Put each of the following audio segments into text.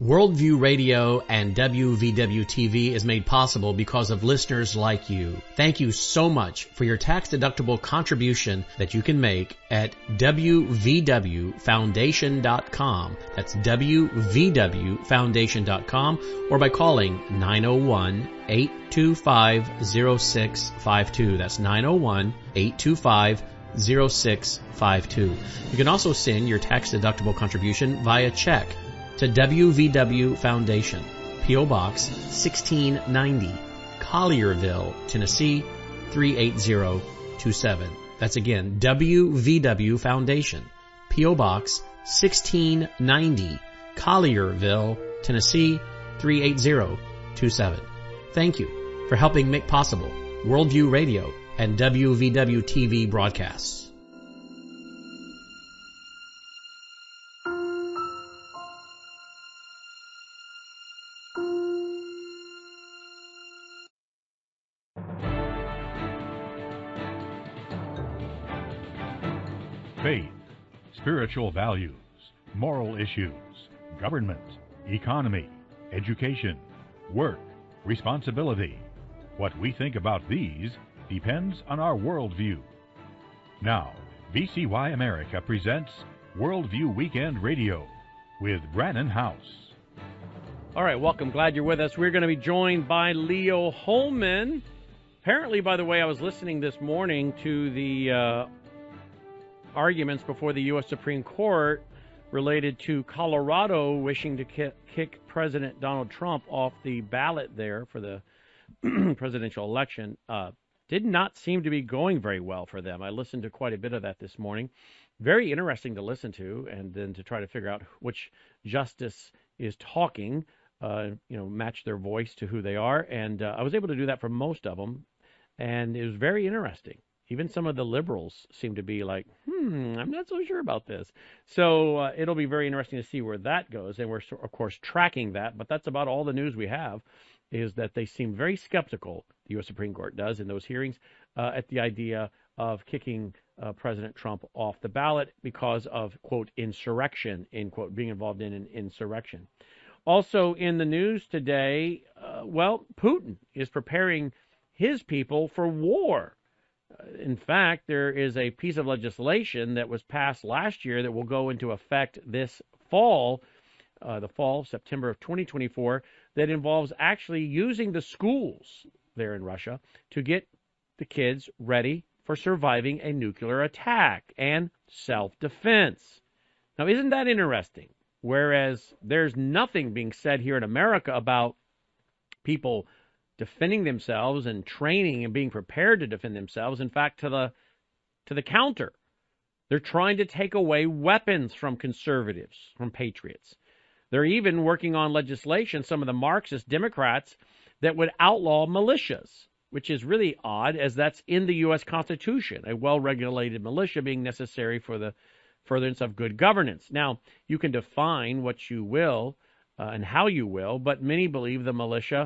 Worldview Radio and WVW-TV is made possible because of listeners like you. Thank you so much for your tax-deductible contribution that you can make at WVWFoundation.com. That's WVWFoundation.com, or by calling 901-825-0652. That's 901-825-0652. You can also send your tax-deductible contribution via check to WVW Foundation, P.O. Box 1690, Collierville, Tennessee 38027. That's again, WVW Foundation, P.O. Box 1690, Collierville, Tennessee 38027. Thank you for helping make possible Worldview Radio and WVW TV broadcasts. Faith, spiritual values, moral issues, government, economy, education, work, responsibility. What we think about these depends on our worldview. Now, VCY America presents Worldview Weekend Radio with Brannon House. All right, welcome. Glad you're with us. We're going to be joined by Leo Holman. Apparently, by the way, I was listening this morning to the arguments before the U.S. Supreme Court related to Colorado wishing to kick President Donald Trump off the ballot there for the presidential election. Did not seem to be going very well for them. I listened to quite a bit of that this morning. Very interesting to listen to, and then to try to figure out which justice is talking, match their voice to who they are. And I was able to do that for most of them, and it was very interesting. Even some of the liberals seem to be like, I'm not so sure about this. So it'll be very interesting to see where that goes. And we're, of course, tracking that. But that's about all the news we have, is that they seem very skeptical, the U.S. Supreme Court does in those hearings, at the idea of kicking President Trump off the ballot because of, quote, insurrection, end quote, being involved in an insurrection. Also in the news today, Putin is preparing his people for war. In fact, there is a piece of legislation that was passed last year that will go into effect this fall, September of 2024, that involves actually using the schools there in Russia to get the kids ready for surviving a nuclear attack and self-defense. Now, isn't that interesting? Whereas there's nothing being said here in America about people defending themselves and training and being prepared to defend themselves. In fact, to the counter, they're trying to take away weapons from conservatives, from patriots. They're even working on legislation, some of the Marxist Democrats, that would outlaw militias, which is really odd, as that's in the U.S. Constitution, a well-regulated militia being necessary for the furtherance of good governance. Now, you can define what you will and how you will, but many believe the militia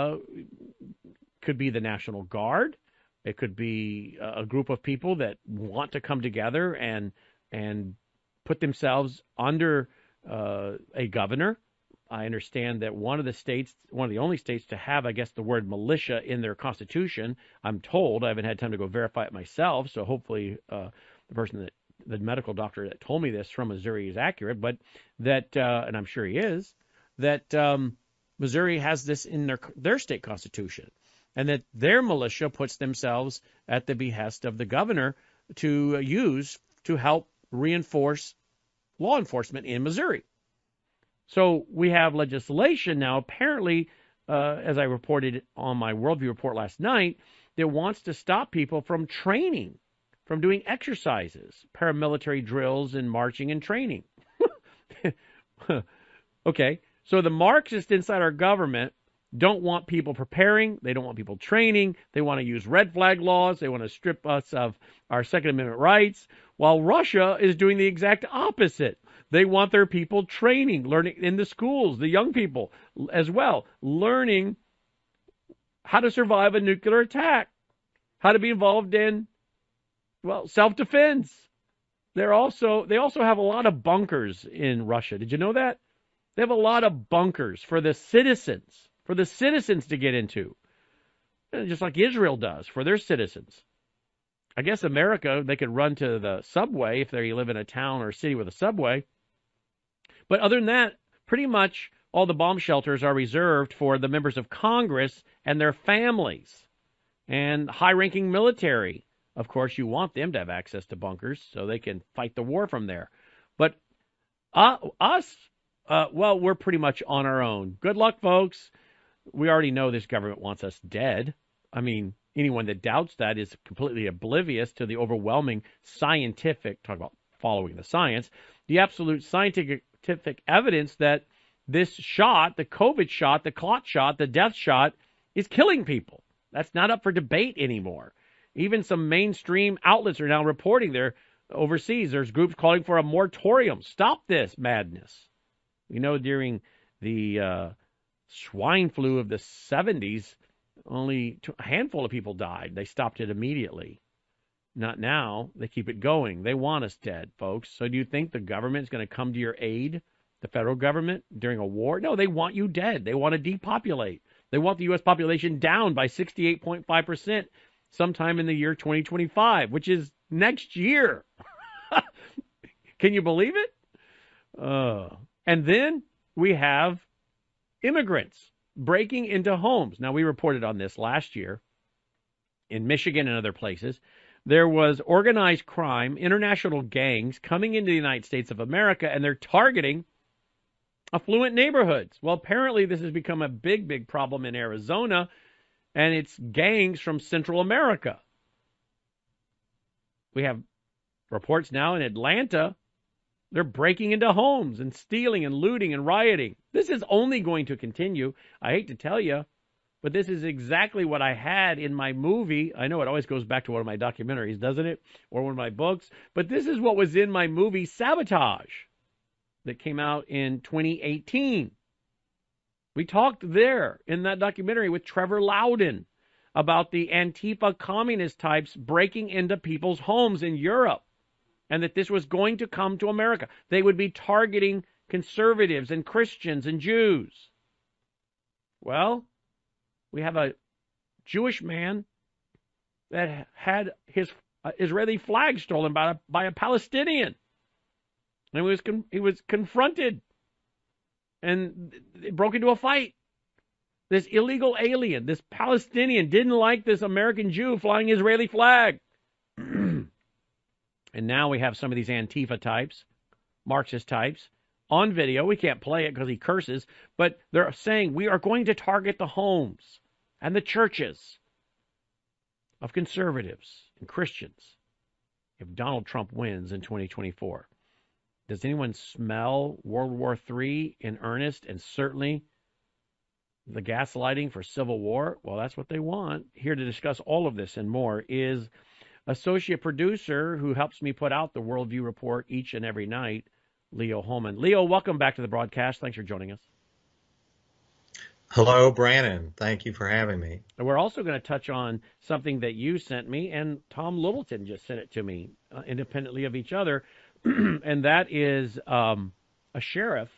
could be the National Guard. It could be a group of people that want to come together and put themselves under a governor. I understand that one of the only states to have, I guess, the word militia in their constitution. I'm told, I haven't had time to go verify it myself, so hopefully the medical doctor that told me this from Missouri is accurate, but that, and I'm sure he is, that Missouri has this in their state constitution, and that their militia puts themselves at the behest of the governor to use to help reinforce law enforcement in Missouri. So we have legislation now, apparently, as I reported on my Worldview report last night, that wants to stop people from training, from doing exercises, paramilitary drills and marching and training. Okay. So the Marxists inside our government don't want people preparing. They don't want people training. They want to use red flag laws. They want to strip us of our Second Amendment rights, while Russia is doing the exact opposite. They want their people training, learning in the schools, the young people as well, learning how to survive a nuclear attack, how to be involved in, self-defense. They also have a lot of bunkers in Russia. Did you know that? They have a lot of bunkers for the citizens to get into, just like Israel does for their citizens. I guess America, they could run to the subway if they live in a town or a city with a subway. But other than that, pretty much all the bomb shelters are reserved for the members of Congress and their families and high-ranking military. Of course, you want them to have access to bunkers so they can fight the war from there. But well, we're pretty much on our own. Good luck, folks. We already know this government wants us dead. I mean, anyone that doubts that is completely oblivious to the overwhelming scientific, talk about following the science, the absolute scientific evidence that this shot, the COVID shot, the clot shot, the death shot, is killing people. That's not up for debate anymore. Even some mainstream outlets are now reporting there overseas. There's groups calling for a moratorium. Stop this madness. You know, during the swine flu of the 70s, only a handful of people died. They stopped it immediately. Not now. They keep it going. They want us dead, folks. So do you think the government is going to come to your aid, the federal government, during a war? No, they want you dead. They want to depopulate. They want the U.S. population down by 68.5% sometime in the year 2025, which is next year. Can you believe it? And then we have immigrants breaking into homes. Now, we reported on this last year in Michigan and other places. There was organized crime, international gangs coming into the United States of America, and they're targeting affluent neighborhoods. Well, apparently this has become a big, big problem in Arizona, and it's gangs from Central America. We have reports now in Atlanta. They're breaking into homes and stealing and looting and rioting. This is only going to continue. I hate to tell you, but this is exactly what I had in my movie. I know it always goes back to one of my documentaries, doesn't it? Or one of my books. But this is what was in my movie Sabotage that came out in 2018. We talked there in that documentary with Trevor Loudon about the Antifa communist types breaking into people's homes in Europe, and that this was going to come to America. They would be targeting conservatives and Christians and Jews. Well, we have a Jewish man that had his Israeli flag stolen by a Palestinian. And he was confronted, and it broke into a fight. This illegal alien, this Palestinian, didn't like this American Jew flying Israeli flag. And now we have some of these Antifa types, Marxist types, on video. We can't play it because he curses, but they're saying we are going to target the homes and the churches of conservatives and Christians if Donald Trump wins in 2024. Does anyone smell World War III in earnest, and certainly the gaslighting for civil war? Well, that's what they want. Here to discuss all of this and more is associate producer who helps me put out the Worldview Report each and every night, Leo Holman. Leo, welcome back to the broadcast. Thanks for joining us. Hello, Brandon. Thank you for having me. And we're also going to touch on something that you sent me, and Tom Littleton just sent it to me independently of each other, and that is a sheriff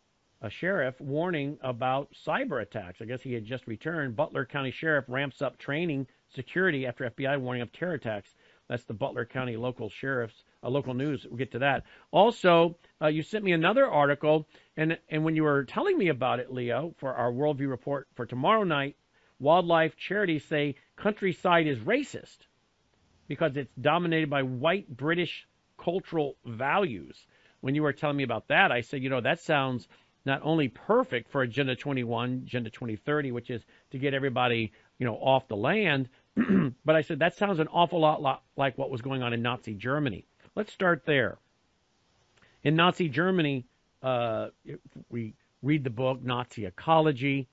warning about cyber attacks. I guess he had just returned. Butler County Sheriff ramps up training security after FBI warning of terror attacks. That's the Butler County local sheriff's local news. We'll get to that. Also, you sent me another article, and when you were telling me about it, Leo, for our Worldview Report for tomorrow night, wildlife charities say countryside is racist because it's dominated by white British cultural values. When you were telling me about that, I said, that sounds not only perfect for Agenda 21, Agenda 2030, which is to get everybody, off the land, but I said that sounds an awful lot like what was going on in Nazi Germany. Let's start there. In Nazi Germany, we read the book Nazi Ecology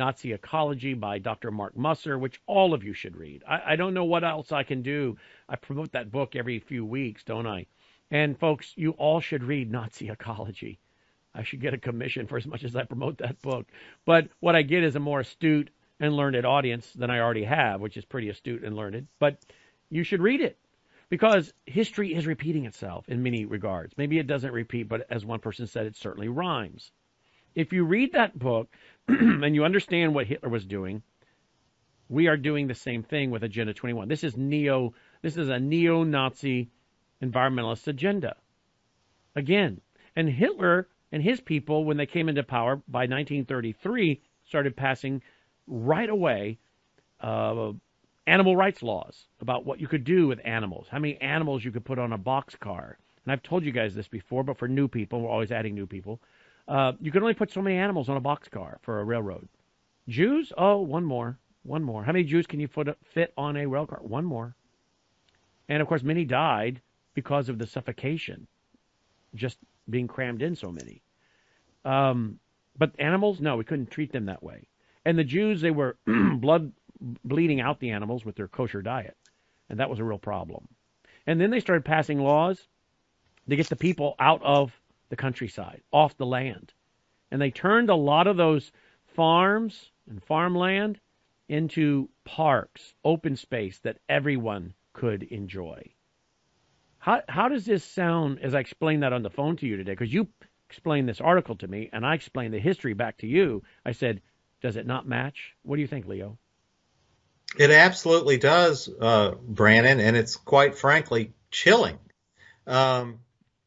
by Dr. Mark Musser, which all of you should read. I don't know what else I can do. I promote that book every few weeks, don't I? And folks, you all should read Nazi Ecology. I should get a commission for as much as I promote that book. But what I get is a more astute and learned audience than I already have, which is pretty astute and learned. But you should read it because history is repeating itself in many regards. Maybe it doesn't repeat, but as one person said, it certainly rhymes. If you read that book and you understand what Hitler was doing, we are doing the same thing with Agenda 21. This is a neo-Nazi environmentalist agenda. Again, and Hitler and his people, when they came into power by 1933, started passing right away animal rights laws about what you could do with animals, how many animals you could put on a boxcar. And I've told you guys this before, but for new people, we're always adding new people. You can only put so many animals on a boxcar for a railroad. Jews? Oh, one more. How many Jews can you fit on a rail car? One more. And, of course, many died because of the suffocation, just being crammed in so many. But animals, no, we couldn't treat them that way. And the Jews, they were bleeding out the animals with their kosher diet. And that was a real problem. And then they started passing laws to get the people out of the countryside, off the land. And they turned a lot of those farms and farmland into parks, open space that everyone could enjoy. How does this sound as I explained that on the phone to you today? Because you explained this article to me, and I explained the history back to you. I said, does it not match? What do you think, Leo? It absolutely does, Brandon, and it's quite frankly chilling. And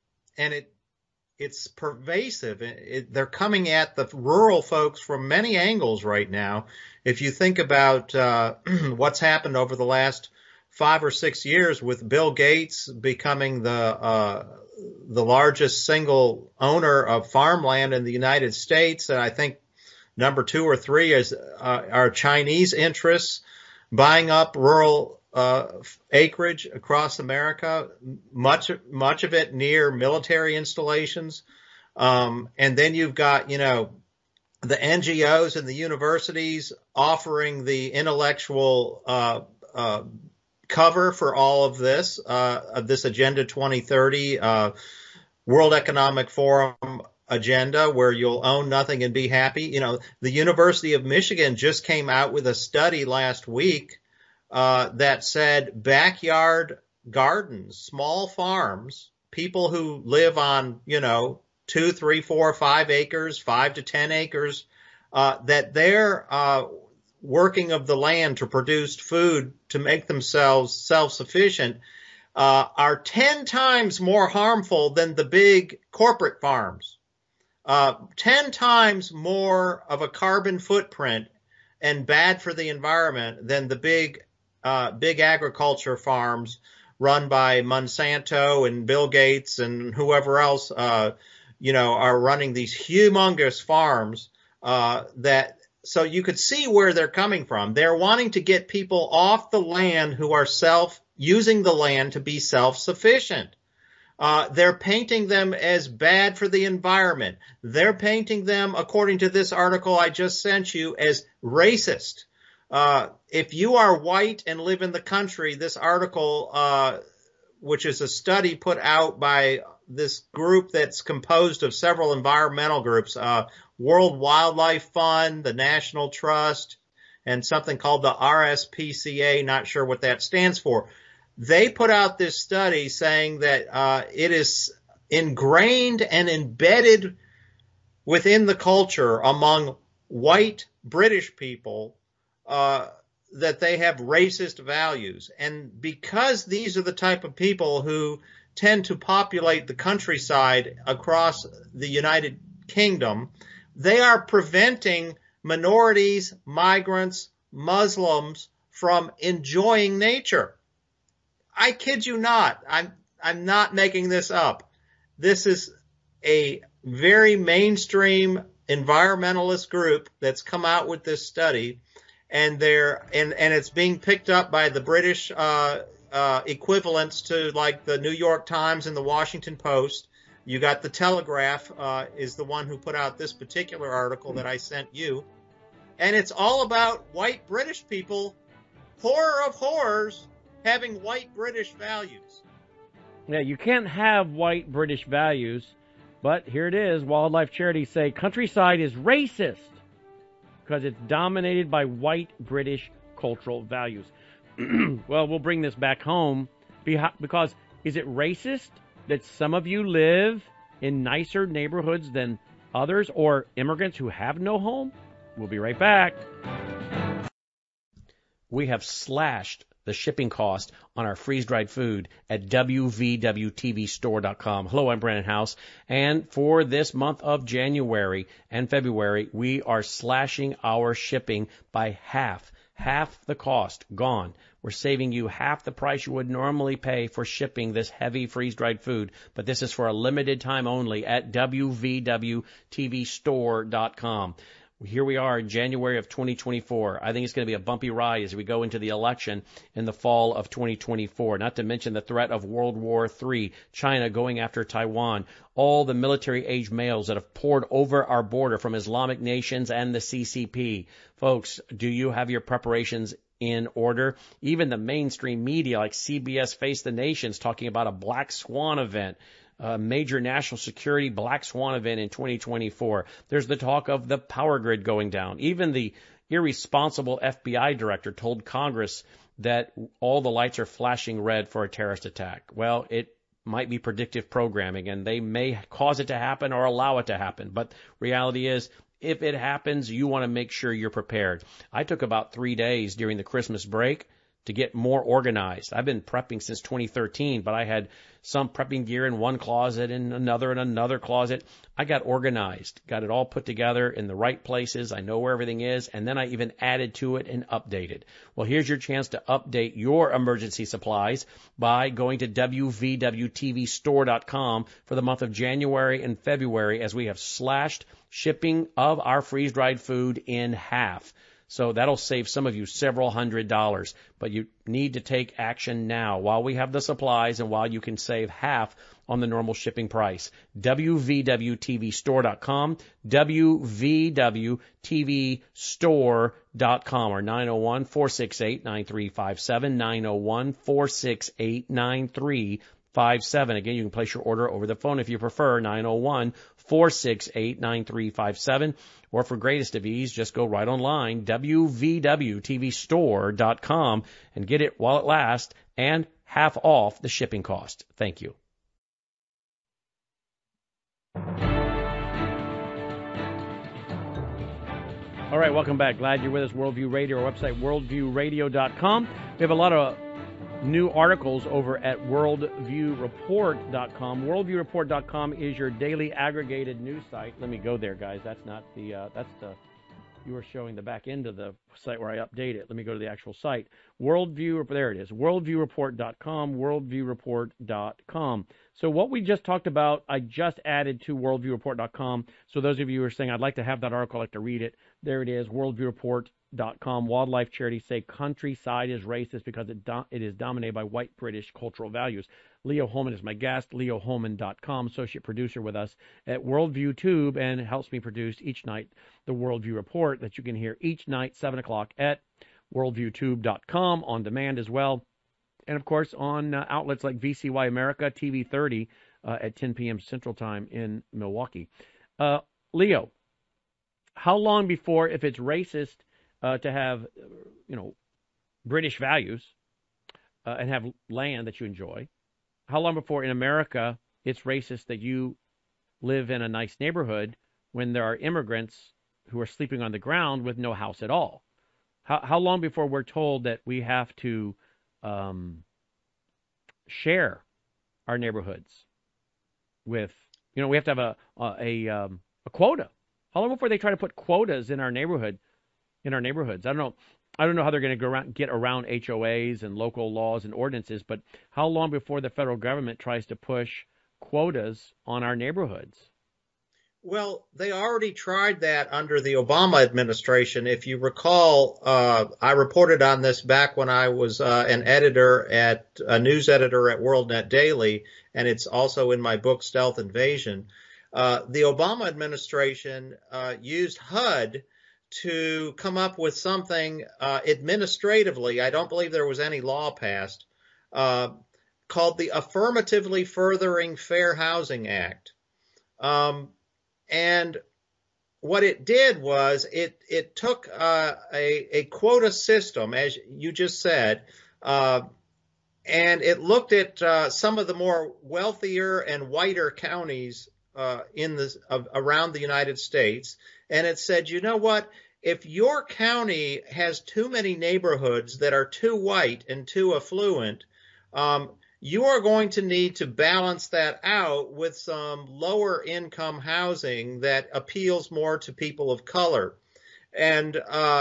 it's pervasive. They're coming at the rural folks from many angles right now. If you think about what's happened over the last 5 or 6 years with Bill Gates becoming the largest single owner of farmland in the United States, and I think number 2 or 3 is our Chinese interests buying up rural acreage across America, much of it near military installations. And then you've got, the NGOs and the universities offering the intellectual cover for all of this Agenda 2030 World Economic Forum agenda where you'll own nothing and be happy. The University of Michigan just came out with a study last week that said backyard gardens, small farms, people who live on, 2, 3, 4, 5 acres, 5 to 10 acres, that they're working of the land to produce food to make themselves self-sufficient, are 10 times more harmful than the big corporate farms. 10 times more of a carbon footprint and bad for the environment than the big agriculture farms run by Monsanto and Bill Gates and whoever else, are running these humongous farms, so you could see where they're coming from. They're wanting to get people off the land who are using the land to be self-sufficient. They're painting them as bad for the environment. They're painting them, according to this article I just sent you, as racist. If you are white and live in the country, this article, which is a study put out by this group that's composed of several environmental groups, World Wildlife Fund, the National Trust, and something called the RSPCA, not sure what that stands for. They put out this study saying that it is ingrained and embedded within the culture among white British people that they have racist values. And because these are the type of people who tend to populate the countryside across the United Kingdom, they are preventing minorities, migrants, Muslims from enjoying nature. I kid you not. I'm not making this up. This is a very mainstream environmentalist group that's come out with this study, and it's being picked up by the British equivalents to like the New York Times and the Washington Post. You got the Telegraph is the one who put out this particular article that I sent you, and it's all about white British people, horror of horrors, having white British values. Yeah, you can't have white British values, but here it is. Wildlife charities say countryside is racist because it's dominated by white British cultural values. Well, we'll bring this back home because is it racist that some of you live in nicer neighborhoods than others or immigrants who have no home? We'll be right back. We have slashed the shipping cost on our freeze-dried food at wvwtvstore.com. Hello, I'm Brandon House, and for this month of January and February, we are slashing our shipping by half the cost, gone. We're saving you half the price you would normally pay for shipping this heavy freeze-dried food, but this is for a limited time only at wvwtvstore.com. Here we are in January of 2024. I think it's going to be a bumpy ride as we go into the election in the fall of 2024, not to mention the threat of World War III, China going after Taiwan, all the military-age males that have poured over our border from Islamic nations and the CCP. Folks, do you have your preparations in order? Even the mainstream media like CBS Face the Nation's talking about a black swan event. A major national security black swan event in 2024. There's the talk of the power grid going down. Even the irresponsible FBI director told Congress that all the lights are flashing red for a terrorist attack. Well, it might be predictive programming, and they may cause it to happen or allow it to happen. But reality is, if it happens, you want to make sure you're prepared. I took about 3 days during the Christmas break to get more organized. I've been prepping since 2013, but I had some prepping gear in one closet and another closet. I got organized, got it all put together in the right places. I know where everything is, and then I even added to it and updated. Well, here's your chance to update your emergency supplies by going to wvwtvstore.com for the month of January and February, as we have slashed shipping of our freeze-dried food in half. So that'll save some of you several $100s, but you need to take action now while we have the supplies and while you can save half on the normal shipping price. wvwtvstore.com, wvwtvstore.com, or 901-468-9357, 901-468-9357. Again, you can place your order over the phone if you prefer, 901-468-9357. Or for greatest of ease, just go right online, wvwtvstore.com, and get it while it lasts and half off the shipping cost. Thank you. All right, welcome back. Glad you're with us. Worldview Radio, our website, worldviewradio.com. We have a lot of new articles over at worldviewreport.com. Worldviewreport.com is your daily aggregated news site. Let me go there, guys. That's not the, you were showing the back end of the site where I update it. Let me go to the actual site. There it is. Worldviewreport.com, worldviewreport.com. So what we just talked about, I just added to worldviewreport.com. So those of you who are saying, I'd like to have that article, I'd like to read it. There it is, worldviewreport.com. Wildlife charities say countryside is racist because it is dominated by white British cultural values. Leo Holman is my guest. LeoHolman.com, associate producer with us at Worldview Tube, and helps me produce each night the Worldview Report that you can hear each night, 7 o'clock at WorldviewTube.com, on demand as well. And, of course, on outlets like VCY America, TV 30 at 10 p.m. Central Time in Milwaukee. Leo, how long before, if it's racist to have, British values and have land that you enjoy, how long before in America it's racist that you live in a nice neighborhood when there are immigrants who are sleeping on the ground with no house at all? How long before we're told that we have to share our neighborhoods with, we have to have a quota? How long before they try to put quotas in our neighborhoods? I don't know how they're going to get around HOAs and local laws and ordinances, but how long before the federal government tries to push quotas on our neighborhoods? Well, they already tried that under the Obama administration. If you recall, I reported on this back when I was a news editor at WorldNet Daily, and it's also in my book, Stealth Invasion. The Obama administration used HUD to come up with something administratively, I don't believe there was any law passed, called the Affirmatively Furthering Fair Housing Act. And what it did was it took a quota system, as you just said, and it looked at some of the more wealthier and whiter counties around the United States, and it said, you know what? If your county has too many neighborhoods that are too white and too affluent, you are going to need to balance that out with some lower income housing that appeals more to people of color. And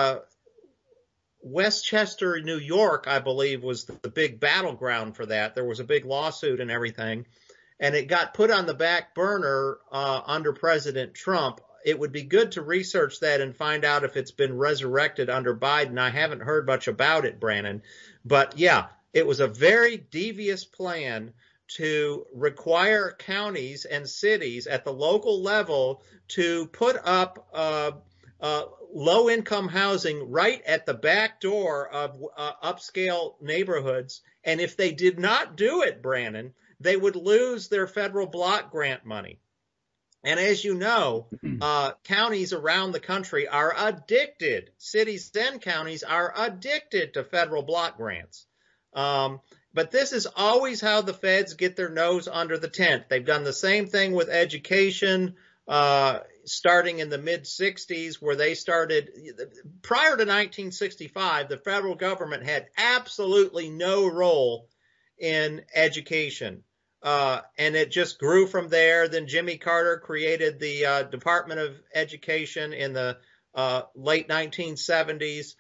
Westchester, New York, I believe, was the big battleground for that. There was a big lawsuit and everything, and it got put on the back burner under President Trump. It would be good to research that and find out if it's been resurrected under Biden. I haven't heard much about it, Brannon. But yeah, it was a very devious plan to require counties and cities at the local level to put up low-income housing right at the back door of upscale neighborhoods. And if they did not do it, Brannon, they would lose their federal block grant money. And as you know, counties around the country are addicted. Cities and counties are addicted to federal block grants. But this is always how the feds get their nose under the tent. They've done the same thing with education, starting in the mid-'60s, where they started. Prior to 1965, the federal government had absolutely no role in education. And it just grew from there. Then Jimmy Carter created the Department of Education in the late 1970s.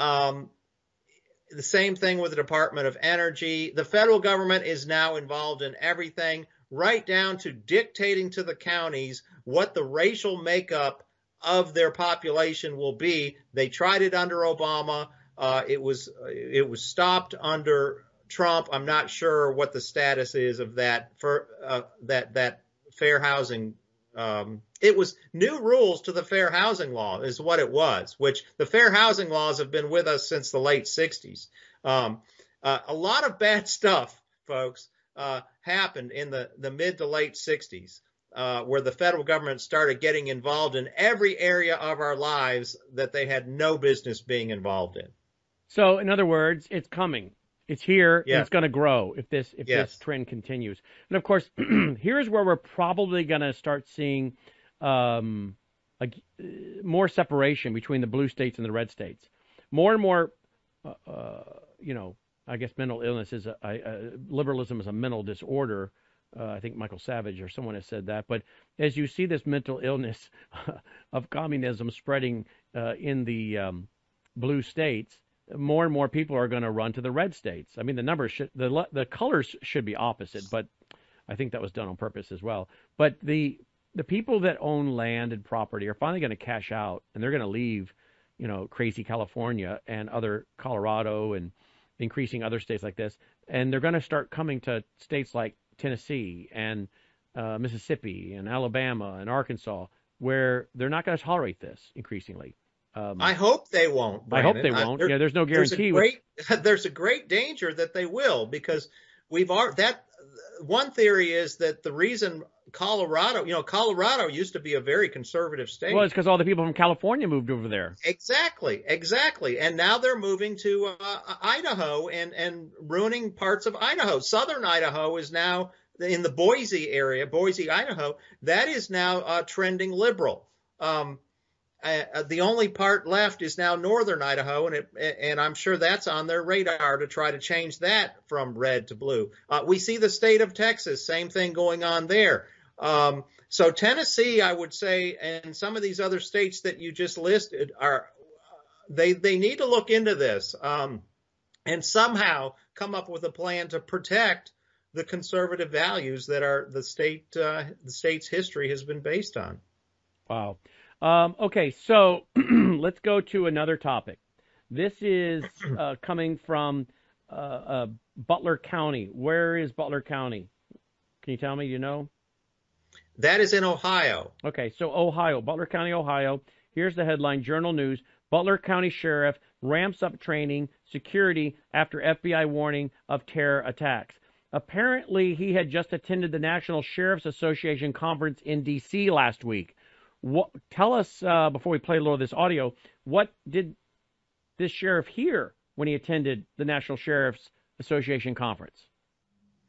The same thing with the Department of Energy. The federal government is now involved in everything, right down to dictating to the counties what the racial makeup of their population will be. They tried it under Obama. It was stopped under Trump. I'm not sure what the status is of that for that fair housing. It was new rules to the fair housing law is what it was, which the fair housing laws have been with us since the late 60s. A lot of bad stuff, folks, happened in the mid to late 60s, where the federal government started getting involved in every area of our lives that they had no business being involved in. So, in other words, it's coming. It's here, Yeah. and it's going to grow if this trend continues. And of course, here's where we're probably going to start seeing more separation between the blue states and the red states. More and more, I guess mental illness is liberalism is a mental disorder. I think Michael Savage or someone has said that. But as you see this mental illness of communism spreading in the blue states, more and more people are going to run to the red states. I mean, the numbers the colors should be opposite, but I think that was done on purpose as well. But the people that own land and property are finally going to cash out, and they're going to leave, crazy California and other Colorado and increasing other states like this, and they're going to start coming to states like Tennessee and Mississippi and Alabama and Arkansas, where they're not going to tolerate this increasingly. I hope they won't, Brandon. I hope they won't. There's no guarantee. There's a great danger that they will, because one theory is that the reason Colorado used to be a very conservative state. Well, it's because all the people from California moved over there. Exactly. And now they're moving to Idaho and ruining parts of Idaho. Southern Idaho is now in the Boise area, Boise, Idaho. That is now trending liberal. The only part left is now northern Idaho, and I'm sure that's on their radar to try to change that from red to blue. We see the state of Texas, same thing going on there. So Tennessee, I would say, and some of these other states that you just listed they need to look into this and somehow come up with a plan to protect the conservative values that the state's history has been based on. Wow. Okay, so let's go to another topic. This is coming from Butler County. Where is Butler County? Can you tell me? That is in Ohio. Okay, so Ohio, Butler County, Ohio. Here's the headline, Journal News. Butler County Sheriff ramps up training, security after FBI warning of terror attacks. Apparently, he had just attended the National Sheriff's Association conference in D.C. last week. Tell us, before we play a little of this audio, what did this sheriff hear when he attended the National Sheriff's Association conference?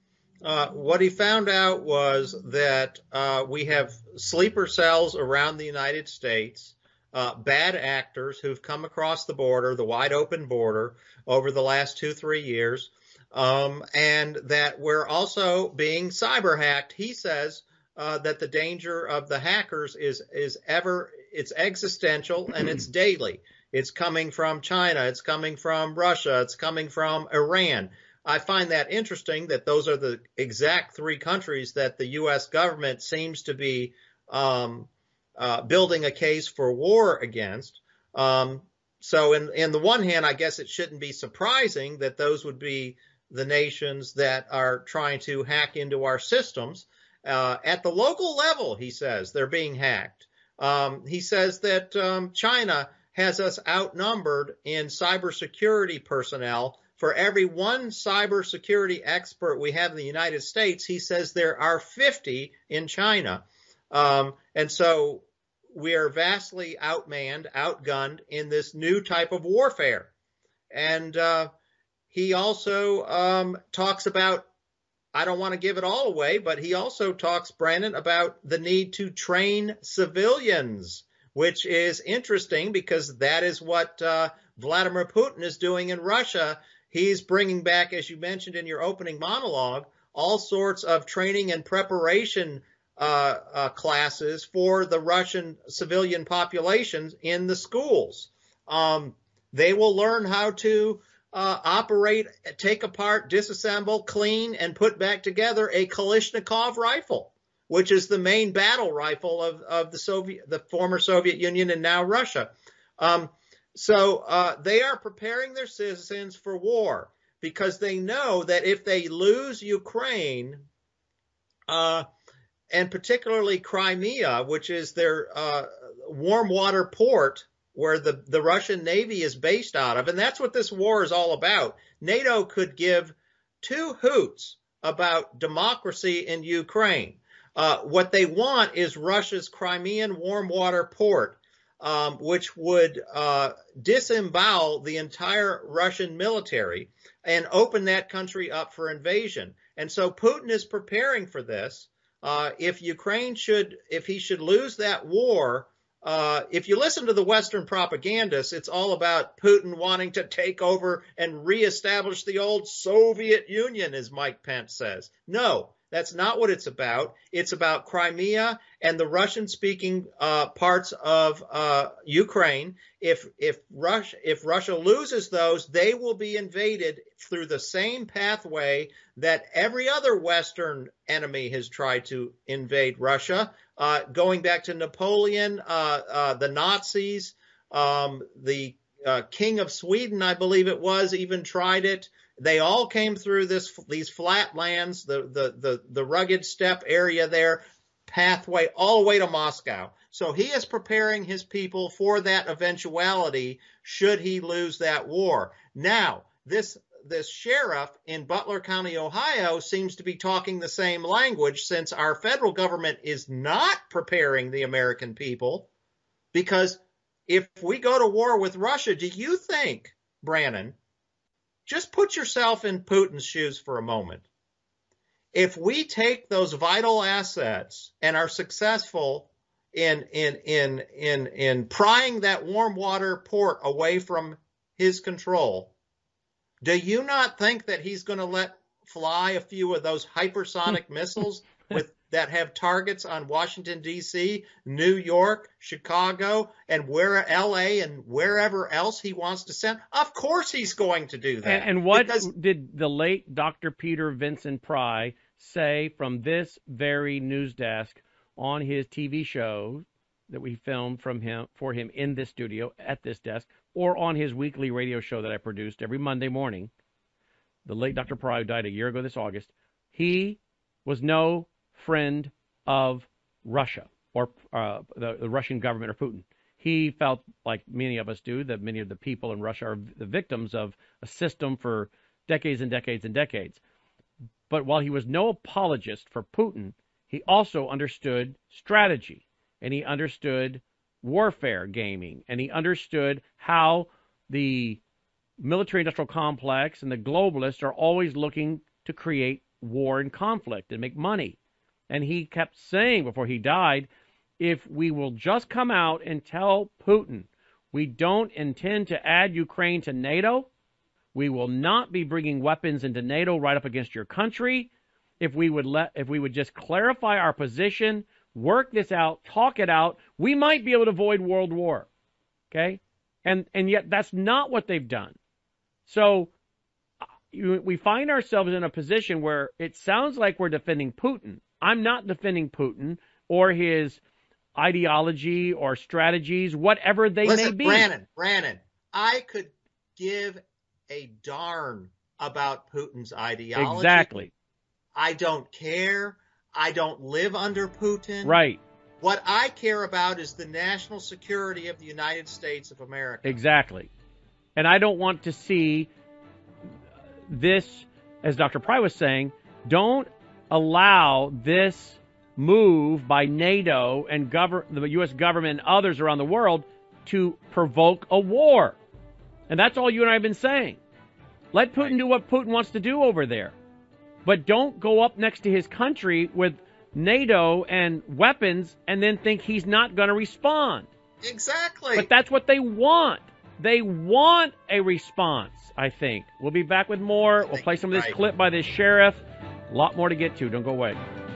What he found out was that we have sleeper cells around the United States, bad actors who've come across the border, the wide open border, over the last 2-3 years, and that we're also being cyber hacked. He says that the danger of the hackers is it's existential and it's daily. It's coming from China. It's coming from Russia. It's coming from Iran. I find that interesting that those are the exact 3 countries that the U.S. government seems to be building a case for war against. So in the one hand, I guess it shouldn't be surprising that those would be the nations that are trying to hack into our systems. At the local level, he says, they're being hacked. He says that China has us outnumbered in cybersecurity personnel. For every one cybersecurity expert we have in the United States, he says there are 50 in China. And so we are vastly outmanned, outgunned in this new type of warfare. And he also talks about, I don't want to give it all away, but he also talks, Brandon, about the need to train civilians, which is interesting because that is what Vladimir Putin is doing in Russia. He's bringing back, as you mentioned in your opening monologue, all sorts of training and preparation classes for the Russian civilian populations in the schools. They will learn how to operate, take apart, disassemble, clean, and put back together a Kalashnikov rifle, which is the main battle rifle of the former Soviet Union and now Russia. So they are preparing their citizens for war because they know that if they lose Ukraine, and particularly Crimea, which is their warm water port where the Russian Navy is based out of, and that's what this war is all about. NATO could give 2 hoots about democracy in Ukraine. What they want is Russia's Crimean warm water port, which would disembowel the entire Russian military and open that country up for invasion. And so Putin is preparing for this. If he should lose that war, if you listen to the Western propagandists, it's all about Putin wanting to take over and reestablish the old Soviet Union, as Mike Pence says. No, that's not what it's about. It's about Crimea and the Russian-speaking parts of Ukraine. If Russia loses those, they will be invaded through the same pathway that every other Western enemy has tried to invade Russia. Going back to Napoleon, the Nazis, the King of Sweden, I believe it was, even tried it. They all came through these flat lands, the rugged steppe area there, pathway all the way to Moscow. So he is preparing his people for that eventuality should he lose that war. Now, this sheriff in Butler County, Ohio, seems to be talking the same language since our federal government is not preparing the American people. Because if we go to war with Russia, do you think, Brannon, just put yourself in Putin's shoes for a moment. If we take those vital assets and are successful in prying that warm water port away from his control, do you not think that he's going to let fly a few of those hypersonic missiles that have targets on Washington, D.C., New York, Chicago, and L.A. and wherever else he wants to send? Of course he's going to do that. And what did the late Dr. Peter Vincent Pry say from this very news desk on his TV show that we filmed for him in this studio at this desk, or on his weekly radio show that I produced every Monday morning? The late Dr. Pry, who died a year ago this August, he was no friend of Russia or the Russian government or Putin. He felt, like many of us do, that many of the people in Russia are the victims of a system for decades and decades and decades. But while he was no apologist for Putin, he also understood strategy, and he understood warfare gaming, and he understood how the military-industrial complex and the globalists are always looking to create war and conflict and make money. And he kept saying before he died, if we will just come out and tell Putin we don't intend to add Ukraine to NATO, we will not be bringing weapons into NATO right up against your country. If we would just clarify our position, work this out, talk it out, we might be able to avoid world war. Okay? And yet that's not what they've done. So we find ourselves in a position where it sounds like we're defending Putin. I'm not defending Putin or his ideology or strategies, whatever they may be. Brannon, I could give a darn about Putin's ideology. Exactly. I don't care. I don't live under Putin. Right. What I care about is the national security of the United States of America. Exactly. And I don't want to see this, as Dr. Pry was saying, don't allow this move by NATO and the U.S. government and others around the world to provoke a war. And that's all you and I have been saying. Let Putin do what Putin wants to do over there. But don't go up next to his country with NATO and weapons and then think he's not going to respond. Exactly. But that's what they want. They want a response, I think. We'll be back with more. We'll play some of this clip by this sheriff. A lot more to get to. Don't go away.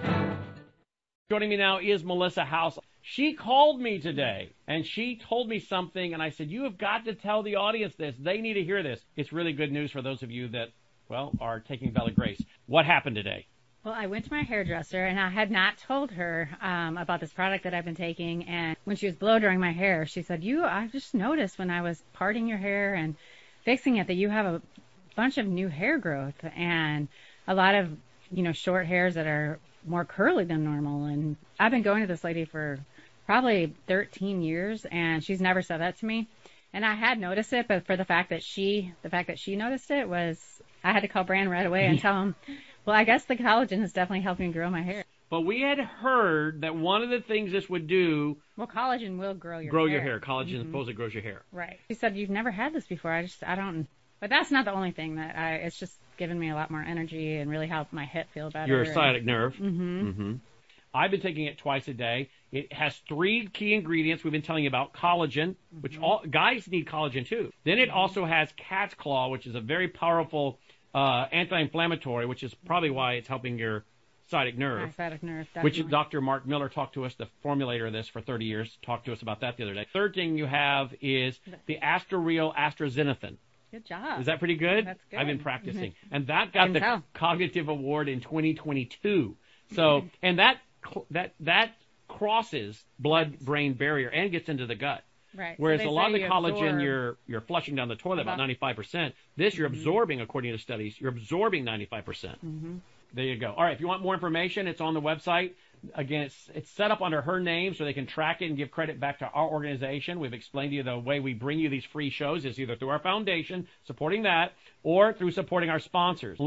Joining me now is Melissa House. She called me today, and she told me something, and I said, you have got to tell the audience this. They need to hear this. It's really good news for those of you that, well, are taking Bella Grace. What happened today? Well, I went to my hairdresser, and I had not told her about this product that I've been taking. And when she was blow drying my hair, she said, I just noticed when I was parting your hair and fixing it that you have a bunch of new hair growth and a lot of, short hairs that are more curly than normal. And I've been going to this lady for probably 13 years, and she's never said that to me. And I had noticed it, but for the fact that she noticed it was, I had to call Brand right away and tell him, well, I guess the collagen is definitely helping grow my hair. But we had heard that one of the things this would do... Well, collagen will grow your hair. Collagen supposedly grows your hair. Right. She said, you've never had this before. I don't... But that's not the only thing it's just given me a lot more energy and really helped my hip feel better. Your sciatic nerve. I've been taking it twice a day. It has 3 key ingredients we've been telling you about. Collagen, which all guys need collagen too. Then it also has cat's claw, which is a very powerful anti-inflammatory, which is probably why it's helping your sciatic nerve. Sciatic nerve, definitely. Which Dr. Mark Miller talked to us, the formulator of this for 30 years, talked to us about that the other day. Third thing you have is the Astroreal Astaxanthin. Good job. Is that pretty good? That's good. I've been practicing. And that got the Cognitive Award in 2022. So, and that crosses blood-brain barrier and gets into the gut. Right. Whereas so a lot of the collagen absorb... you're flushing down the toilet about 95%. This you're absorbing, according to studies, you're absorbing 95%. There you go. All right, if you want more information, it's on the website. Again, it's set up under her name so they can track it and give credit back to our organization. We've explained to you the way we bring you these free shows is either through our foundation, supporting that, or through supporting our sponsors.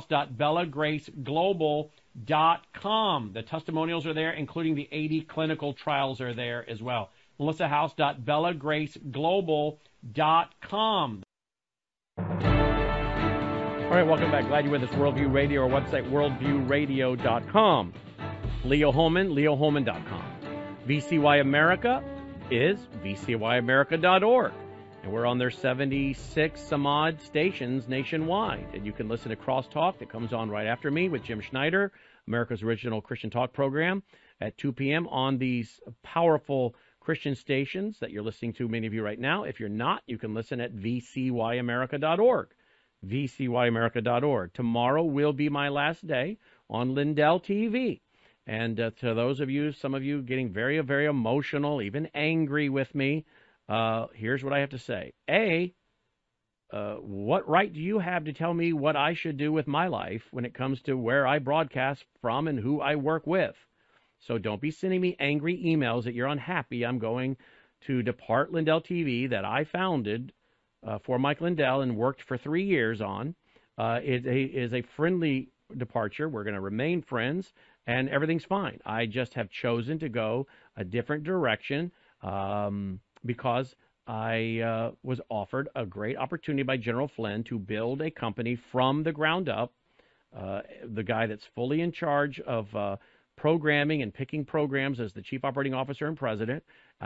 MelissaHouse.BellaGraceGlobal.com. The testimonials are there, including the 80 clinical trials are there as well. MelissaHouse.BellaGraceGlobal.com. All right, welcome back. Glad you're with us. Worldview Radio, our website, worldviewradio.com. Leo Holman, leoholman.com. VCY America is vcyamerica.org. And we're on their 76 some odd stations nationwide. And you can listen to Crosstalk that comes on right after me with Jim Schneider, America's original Christian talk program, at 2 p.m. on these powerful Christian stations that you're listening to, many of you right now. If you're not, you can listen at vcyamerica.org. vcyamerica.org. Tomorrow will be my last day on Lindell TV. And to those of you, some of you getting very, very emotional, even angry with me, here's what I have to say. What right do you have to tell me what I should do with my life when it comes to where I broadcast from and who I work with? So don't be sending me angry emails that you're unhappy I'm going to depart Lindell TV that I founded for Mike Lindell and worked for 3 years on. It is a friendly departure. We're going to remain friends, and everything's fine. I just have chosen to go a different direction because I was offered a great opportunity by General Flynn to build a company from the ground up the guy that's fully in charge of programming and picking programs as the chief operating officer and president.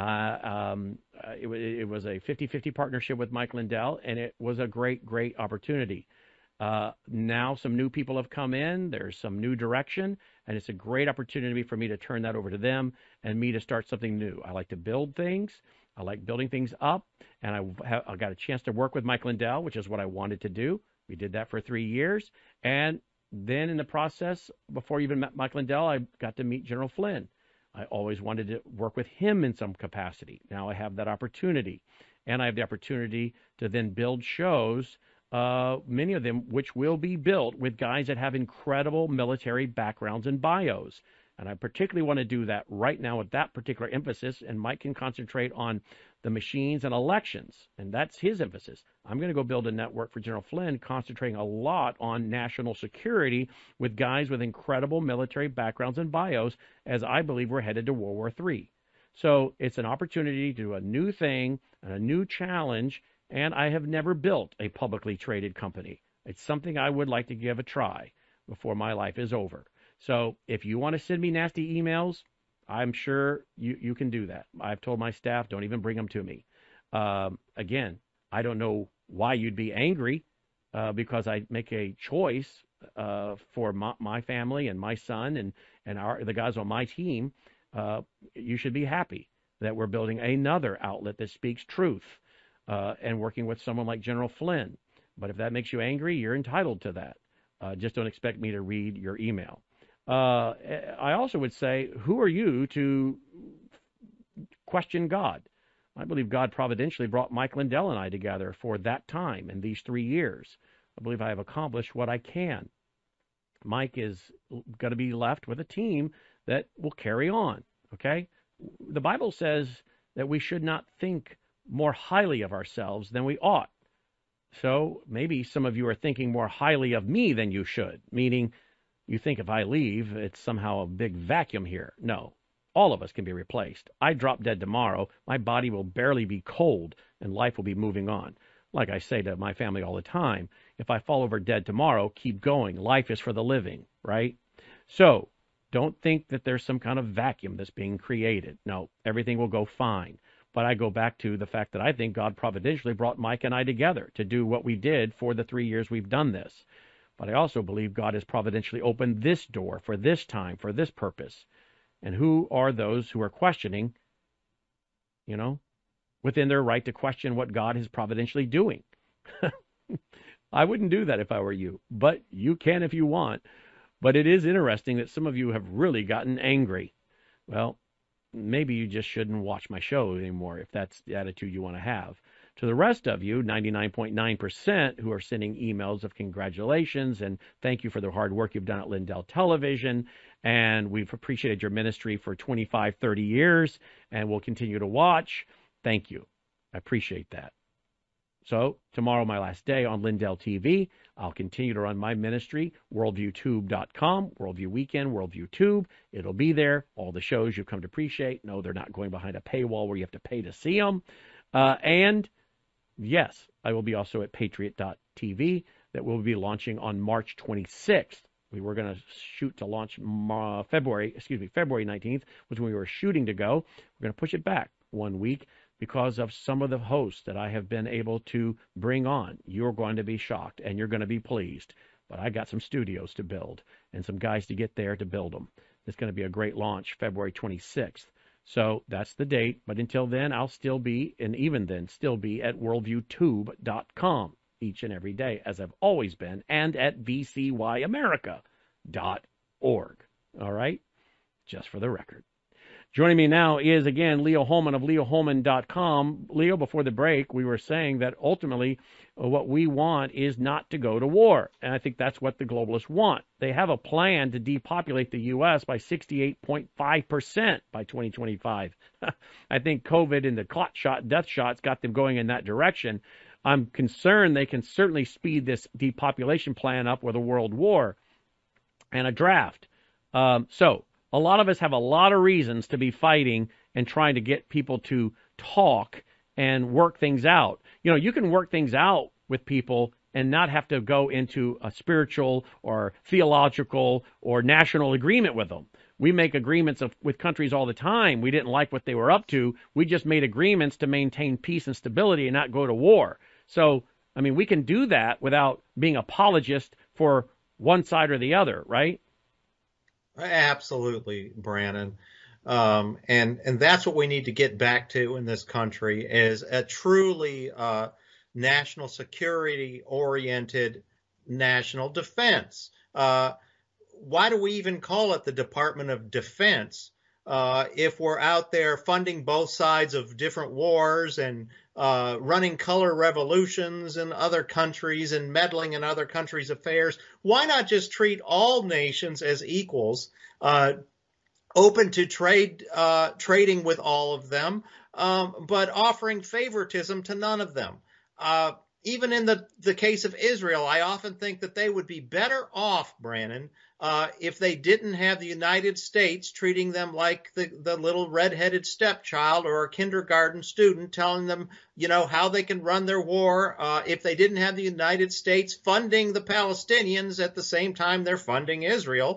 It was a 50-50 partnership with Mike Lindell, and it was a great, great opportunity. Now some new people have come in. There's some new direction, and it's a great opportunity for me to turn that over to them and me to start something new. I like to build things. I like building things up, and I got a chance to work with Mike Lindell, which is what I wanted to do. We did that for 3 years, and then in the process, before I even met Mike Lindell, I got to meet General Flynn. I always wanted to work with him in some capacity. Now I have that opportunity, and I have the opportunity to then build shows, many of them which will be built with guys that have incredible military backgrounds and bios. And I particularly want to do that right now with that particular emphasis, and Mike can concentrate on the machines and elections, and that's his emphasis. I'm going to go build a network for General Flynn, concentrating a lot on national security with guys with incredible military backgrounds and bios, as I believe we're headed to World War III. So it's an opportunity to do a new thing and a new challenge, and I have never built a publicly traded company. It's something I would like to give a try before my life is over. So if you want to send me nasty emails, I'm sure you can do that. I've told my staff, don't even bring them to me. Again, I don't know why you'd be angry because I make a choice for my family and my son and the guys on my team. You should be happy that we're building another outlet that speaks truth and working with someone like General Flynn. But if that makes you angry, you're entitled to that. Just don't expect me to read your email. I also would say, who are you to question God? I believe God providentially brought Mike Lindell and I together for that time in these 3 years. I believe I have accomplished what I can. Mike is going to be left with a team that will carry on, okay? The Bible says that we should not think more highly of ourselves than we ought. So maybe some of you are thinking more highly of me than you should, meaning you think if I leave, it's somehow a big vacuum here. No, all of us can be replaced. I drop dead tomorrow, my body will barely be cold, and life will be moving on. Like I say to my family all the time, if I fall over dead tomorrow, keep going. Life is for the living, right? So don't think that there's some kind of vacuum that's being created. No, everything will go fine. But I go back to the fact that I think God providentially brought Mike and I together to do what we did for the 3 years we've done this. But I also believe God has providentially opened this door for this time, for this purpose. And who are those who are questioning, within their right to question what God is providentially doing? I wouldn't do that if I were you, but you can if you want. But it is interesting that some of you have really gotten angry. Well, maybe you just shouldn't watch my show anymore if that's the attitude you want to have. To the rest of you, 99.9% who are sending emails of congratulations and thank you for the hard work you've done at Lindell Television, and we've appreciated your ministry for 25, 30 years, and we'll continue to watch. Thank you. I appreciate that. So tomorrow, my last day on Lindell TV, I'll continue to run my ministry, worldviewtube.com, Worldview Weekend, Worldview Tube. It'll be there. All the shows you've come to appreciate. No, they're not going behind a paywall where you have to pay to see them. And yes, I will be also at Patriot.tv that will be launching on March 26th. We were going to shoot to launch February 19th was when we were shooting to go. We're going to push it back 1 week because of some of the hosts that I have been able to bring on. You're going to be shocked and you're going to be pleased. But I got some studios to build and some guys to get there to build them. It's going to be a great launch, February 26th. So that's the date. But until then, I'll still be, and even then, still be at worldviewtube.com each and every day, as I've always been, and at vcyamerica.org. All right? Just for the record. Joining me now is, again, Leo Holman of leoholman.com. Leo, before the break, we were saying that ultimately what we want is not to go to war. And I think that's what the globalists want. They have a plan to depopulate the U.S. by 68.5% by 2025. I think COVID and the clot shot, death shots got them going in that direction. I'm concerned they can certainly speed this depopulation plan up with a world war and a draft. So a lot of us have a lot of reasons to be fighting and trying to get people to talk and work things out. You know, you can work things out with people and not have to go into a spiritual or theological or national agreement with them. We make agreements with countries all the time. We didn't like what they were up to. We just made agreements to maintain peace and stability and not go to war. So, I mean, we can do that without being apologist for one side or the other, right? Absolutely, Brannon. And that's what we need to get back to in this country, is a truly national security oriented national defense. Why do we even call it the Department of Defense if we're out there funding both sides of different wars and running color revolutions in other countries and meddling in other countries' affairs? Why not just treat all nations as equals, open to trading with all of them, but offering favoritism to none of them? Even in the case of Israel, I often think that they would be better off, Brannon, if they didn't have the United States treating them like the little redheaded stepchild or a kindergarten student, telling them, how they can run their war. If they didn't have the United States funding the Palestinians at the same time they're funding Israel.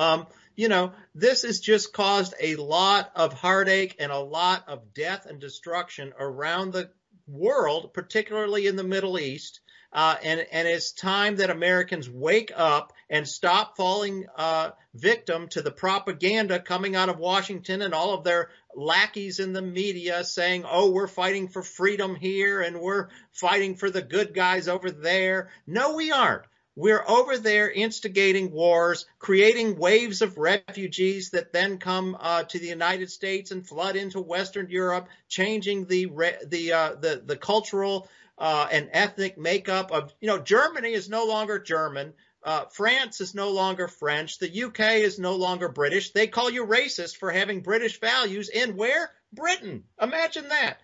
This has just caused a lot of heartache and a lot of death and destruction around the world, particularly in the Middle East. And it's time that Americans wake up and stop falling victim to the propaganda coming out of Washington and all of their lackeys in the media saying, oh, we're fighting for freedom here and we're fighting for the good guys over there. No, we aren't. We're over there instigating wars, creating waves of refugees that then come to the United States and flood into Western Europe, changing the cultural and ethnic makeup of, Germany is no longer German. France is no longer French. The UK is no longer British. They call you racist for having British values in where? Britain. Imagine that.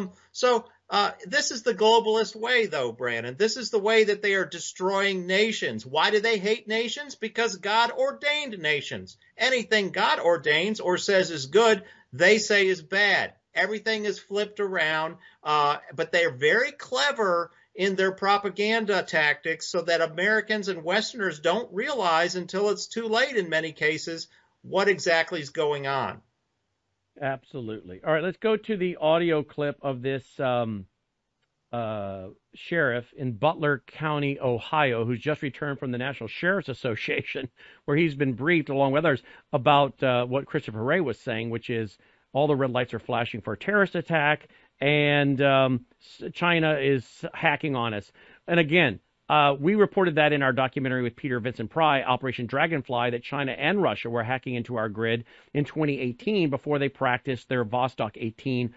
This is the globalist way, though, Brannon. This is the way that they are destroying nations. Why do they hate nations? Because God ordained nations. Anything God ordains or says is good, they say is bad. Everything is flipped around, but they're very clever in their propaganda tactics so that Americans and Westerners don't realize until it's too late in many cases what exactly is going on. Absolutely. All right, let's go to the audio clip of this sheriff in Butler County, Ohio, who's just returned from the National Sheriff's Association, where he's been briefed, along with others, about what Christopher Wray was saying, which is all the red lights are flashing for a terrorist attack, and China is hacking on us. And again, we reported that in our documentary with Peter Vincent Pry, Operation Dragonfly, that China and Russia were hacking into our grid in 2018 before they practiced their Vostok 18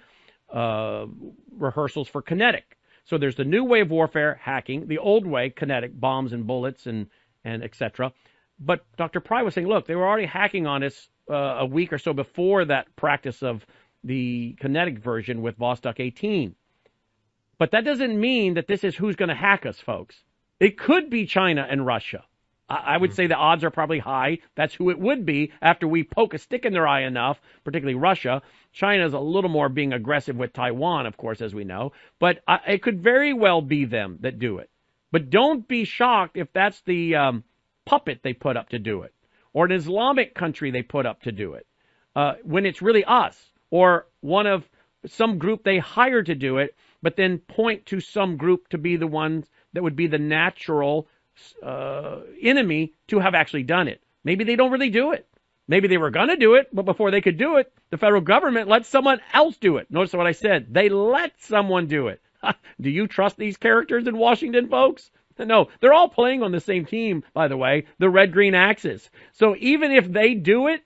rehearsals for kinetic. So there's the new way of warfare, hacking, the old way, kinetic, bombs and bullets and et cetera. But Dr. Pry was saying, look, they were already hacking on us a week or so before that practice of the kinetic version with Vostok 18. But that doesn't mean that this is who's going to hack us, folks. It could be China and Russia. I would say the odds are probably high. That's who it would be after we poke a stick in their eye enough, particularly Russia. China's a little more being aggressive with Taiwan, of course, as we know. But it could very well be them that do it. But don't be shocked if that's the puppet they put up to do it, or an Islamic country they put up to do it, when it's really us, or one of some group they hire to do it, but then point to some group to be the ones that would be the natural enemy to have actually done it. Maybe they don't really do it. Maybe they were going to do it, but before they could do it, the federal government let someone else do it. Notice what I said. They let someone do it. Do you trust these characters in Washington, folks? No, they're all playing on the same team, by the way, the red-green axis. So even if they do it,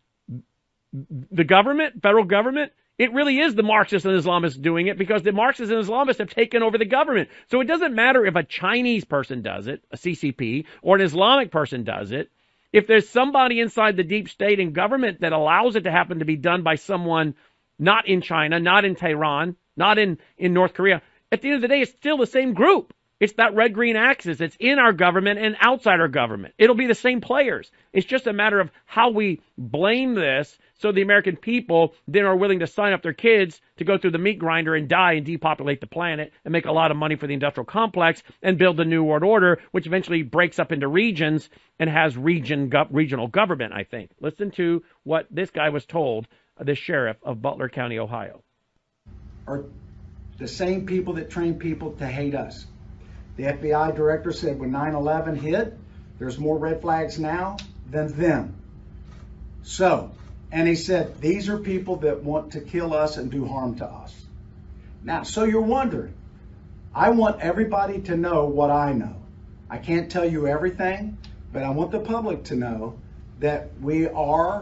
the government, federal government, it really is the Marxists and Islamists doing it, because the Marxists and Islamists have taken over the government. So it doesn't matter if a Chinese person does it, a CCP, or an Islamic person does it. If there's somebody inside the deep state and government that allows it to happen to be done by someone not in China, not in Tehran, not in North Korea, at the end of the day, it's still the same group. It's that red-green axis. It's in our government and outside our government. It'll be the same players. It's just a matter of how we blame this so the American people then are willing to sign up their kids to go through the meat grinder and die and depopulate the planet and make a lot of money for the industrial complex and build the New World Order, which eventually breaks up into regions and has regional government, I think. Listen to what this guy was told, the sheriff of Butler County, Ohio. Are the same people that train people to hate us. The FBI director said when 9/11 hit, there's more red flags now than then. So, and he said, these are people that want to kill us and do harm to us. Now, so you're wondering, I want everybody to know what I know. I can't tell you everything, but I want the public to know that we are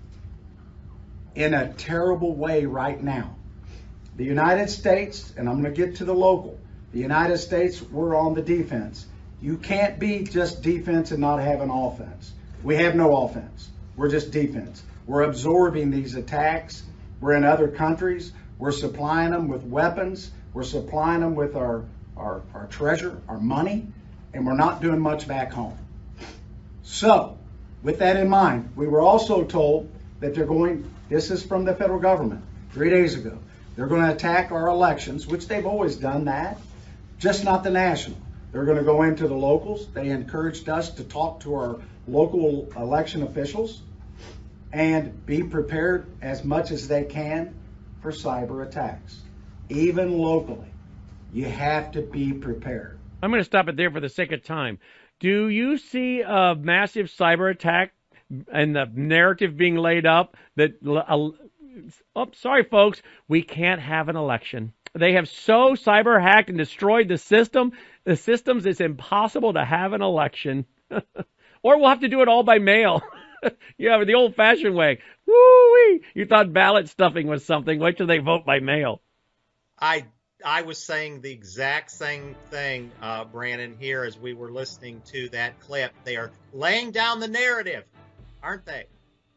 in a terrible way right now. The United States, and I'm going to get to the local, the United States, we're on the defense. You can't be just defense and not have an offense. We have no offense. We're just defense. We're absorbing these attacks. We're in other countries. We're supplying them with weapons. We're supplying them with our treasure, our money, and we're not doing much back home. So, with that in mind, we were also told that this is from the federal government 3 days ago, they're going to attack our elections, which they've always done that, just not the national. They're going to go into the locals. They encouraged us to talk to our local election officials and be prepared as much as they can for cyber attacks. Even locally, you have to be prepared. I'm going to stop it there for the sake of time. Do you see a massive cyber attack and the narrative being laid up that, sorry folks, we can't have an election? They have so cyber hacked and destroyed the systems, it's impossible to have an election. Or we'll have to do it all by mail. Yeah, the old-fashioned way. Woo-wee! You thought ballot stuffing was something. Wait till they vote by mail. I was saying the exact same thing, Brandon, here as we were listening to that clip. They are laying down the narrative, aren't they?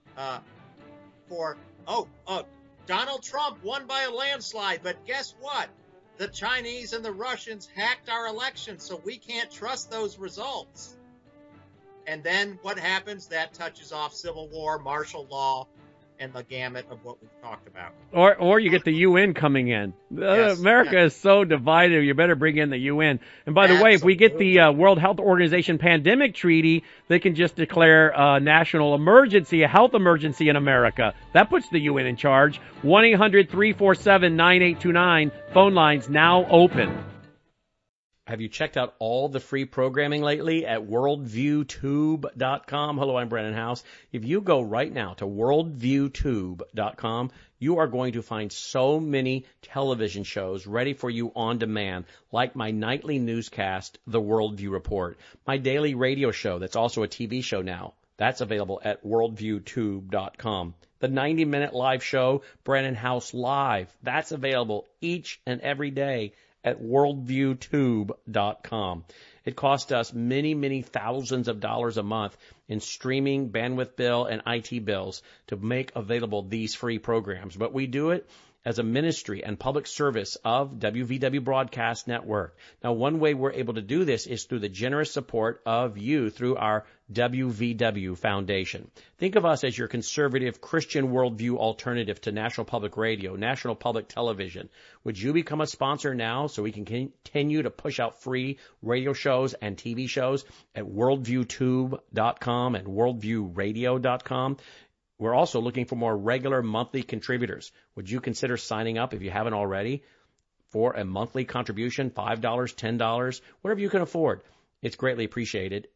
Donald Trump won by a landslide, but guess what? The Chinese and the Russians hacked our elections, so we can't trust those results. And then what happens? That touches off civil war, martial law, and the gamut of what we've talked about. Or you get the UN coming in. Yes, America is so divided, you better bring in the UN. And by the way, if we get the World Health Organization pandemic treaty, they can just declare a national emergency, a health emergency in America. That puts the UN in charge. 1-800-347-9829. Phone lines now open. Have you checked out all the free programming lately at worldviewtube.com? Hello, I'm Brennan House. If you go right now to worldviewtube.com, you are going to find so many television shows ready for you on demand, like my nightly newscast, The Worldview Report, my daily radio show that's also a TV show now. That's available at worldviewtube.com. The 90-minute live show, Brennan House Live, that's available each and every day at worldviewtube.com. It costs us many, many thousands of dollars a month in streaming, bandwidth bill, and IT bills to make available these free programs. But we do it as a ministry and public service of WVW Broadcast Network. Now, one way we're able to do this is through the generous support of you through our WVW Foundation. Think of us as your conservative Christian worldview alternative to National Public Radio, National Public Television. Would you become a sponsor now so we can continue to push out free radio shows and TV shows at worldviewtube.com and worldviewradio.com? We're also looking for more regular monthly contributors. Would you consider signing up if you haven't already for a monthly contribution, $5, $10, whatever you can afford? It's greatly appreciated.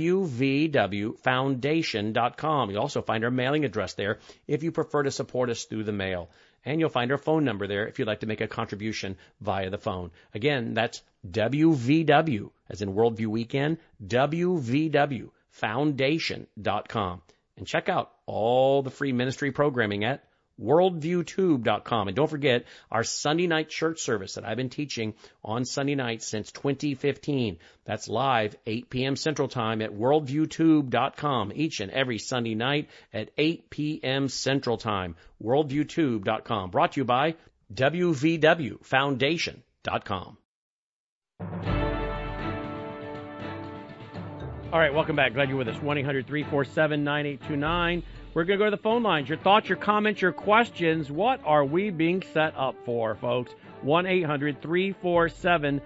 WVWFoundation.com. You'll also find our mailing address there if you prefer to support us through the mail. And you'll find our phone number there if you'd like to make a contribution via the phone. Again, that's WVW, as in Worldview Weekend, WVWFoundation.com. And check out all the free ministry programming at worldviewtube.com. And don't forget our Sunday night church service that I've been teaching on Sunday nights since 2015. That's live 8 p.m. Central Time at worldviewtube.com each and every Sunday night at 8 p.m. Central Time. worldviewtube.com. Brought to you by WVWFoundation.com. All right, welcome back. Glad you're with us. 1-800-347-9829. We're going to go to the phone lines. Your thoughts, your comments, your questions. What are we being set up for, folks? 1-800-347-9829.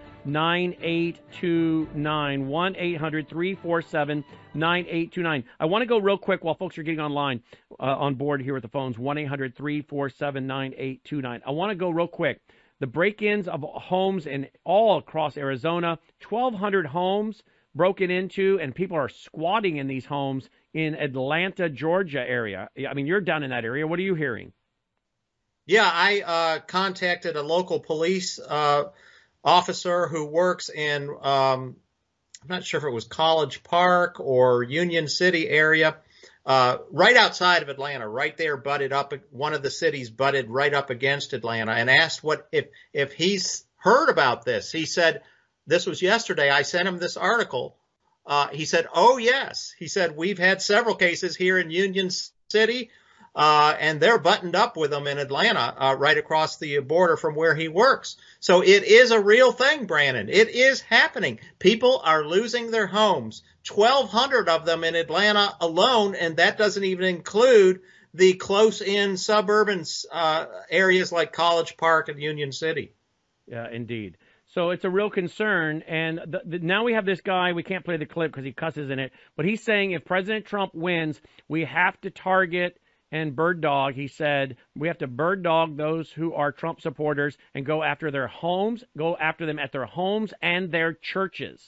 1-800-347-9829. I want to go real quick while folks are getting online on board here with the phones. 1-800-347-9829. I want to go real quick. The break-ins of homes in all across Arizona, 1,200 homes broken into, and people are squatting in these homes in Atlanta, Georgia area. I mean, you're down in that area. What are you hearing? Yeah, I contacted a local police officer who works in, I'm not sure if it was College Park or Union City area, right outside of Atlanta, right there, butted up. One of the cities butted right up against Atlanta, and asked if he's heard about this. He said, this was yesterday. I sent him this article. He said, oh, yes. He said, we've had several cases here in Union City, and they're buttoned up with them in Atlanta, right across the border from where he works. So it is a real thing, Brandon. It is happening. People are losing their homes, 1,200 of them in Atlanta alone, and that doesn't even include the close-in suburban areas like College Park and Union City. Yeah, indeed. So it's a real concern, and now we have this guy, we can't play the clip because he cusses in it, but he's saying if President Trump wins, we have to target and bird dog. He said we have to bird dog those who are Trump supporters and go after their homes, go after them at their homes and their churches.